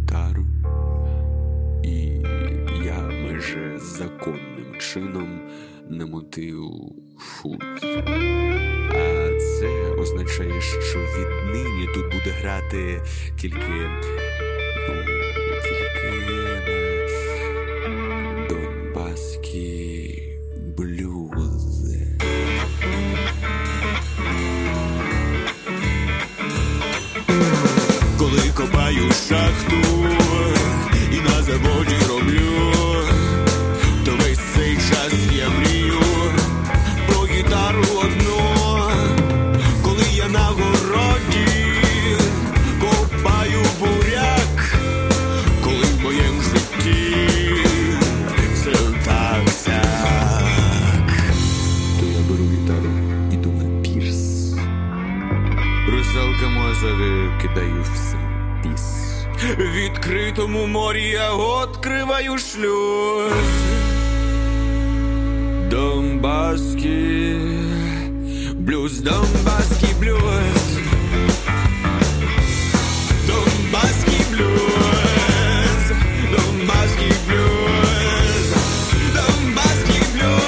гітару, і я майже законним чином намотив фуз. А це означає, що віднині тут буде грати тільки донбаський блюз. Коли копаю шахту і на заводі роблю, то весь цей час я мрію про гітару одну. Коли я на городі копаю буряк, коли в моєму житті все так, то я беру гітару, іду на пірс. Русалкам Азові кидаю всім піс. В відкритому морі я відкриваю шлюз. Донбаський блюз, донбаський блюз. Донбаський блюз, донбаський блюз, донбаський блюз.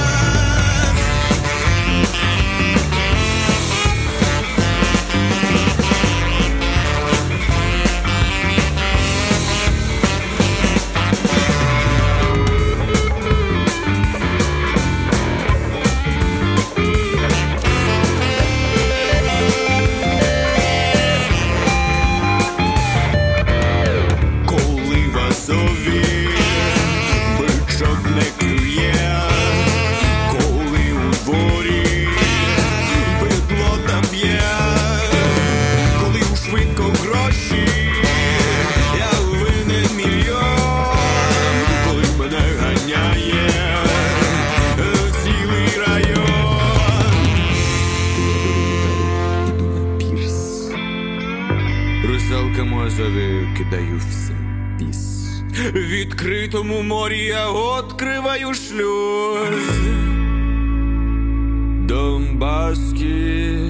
Русалкам Азові кидаю всім піс. В відкритому морі я відкриваю шлюз. Донбаський